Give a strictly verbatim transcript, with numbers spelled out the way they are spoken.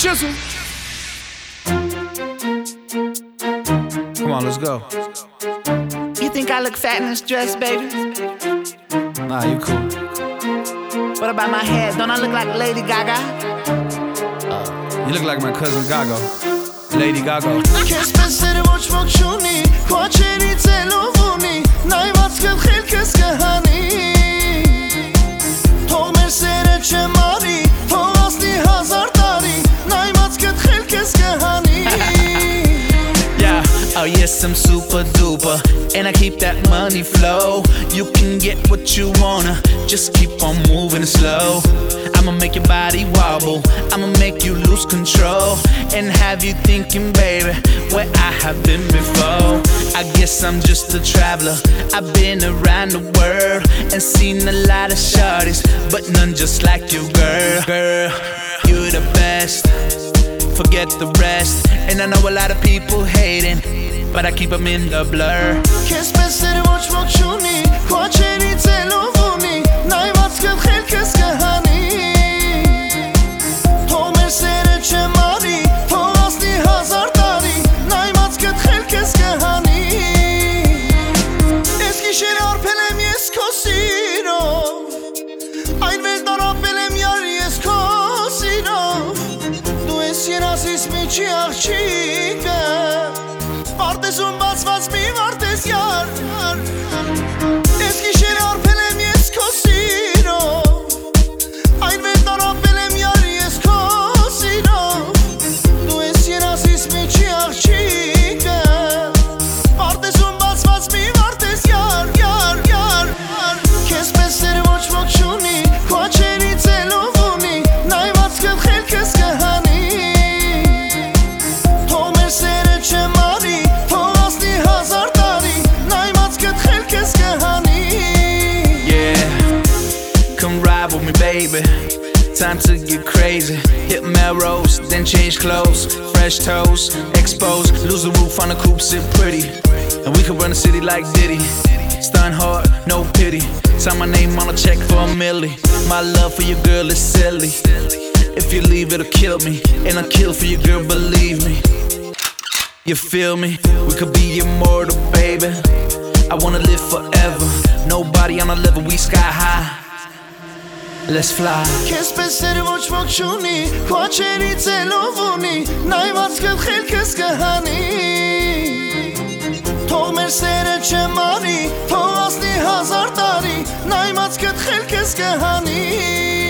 Chisel. Come on, let's go. You think I look fat in this dress, baby? Nah, you cool. What about my hair? Don't I look like Lady Gaga? You look like my cousin Gaga. Lady Gaga. Oh yes, I'm super duper, and I keep that money flow. You can get what you wanna, just keep on moving slow. I'ma make your body wobble, I'ma make you lose control, and have you thinking, baby, where I have been before. I guess I'm just a traveler, I've been around the world and seen a lot of shorties, but none just like you, girl. Girl, you're the best, forget the rest. And I know a lot of people hating, but I keep them in the blur. Մի աղջիկը Պարտեզում բացված մի վարտեզ յար Ես գիշեր արփել եմ ես քո սիրով Այն վեր տարապել եմ յար ես քո սիրով Դու ես երազիս միջի աղջիկը Պարտեզում բացված մի վարտեզ յար Յար, յար Քեզ պես էր ոչ ոք չունի Քո աչերից էլով ունի Նայված կդ խելքս կհանի With me, baby, time to get crazy. Hit Melrose, then change clothes. Fresh toes, exposed. Lose the roof on the coupe, sit pretty. And we could run the city like Diddy. Stun hard, no pity. Sign my name on a check for a milli. My love for your girl is silly. If you leave, it'll kill me. And I'll kill for your girl, believe me. You feel me? We could be immortal, baby. I wanna live forever. Nobody on a level, we sky high. Let's fly. Քեզ պես էր ոչ ոք չունի Քո աչերից էլով ունի Նայված կդ խելքս կհանի Թող մեր սերը չմարի Թող ասնի հազար տարի Նայված կդ խելքս կհանի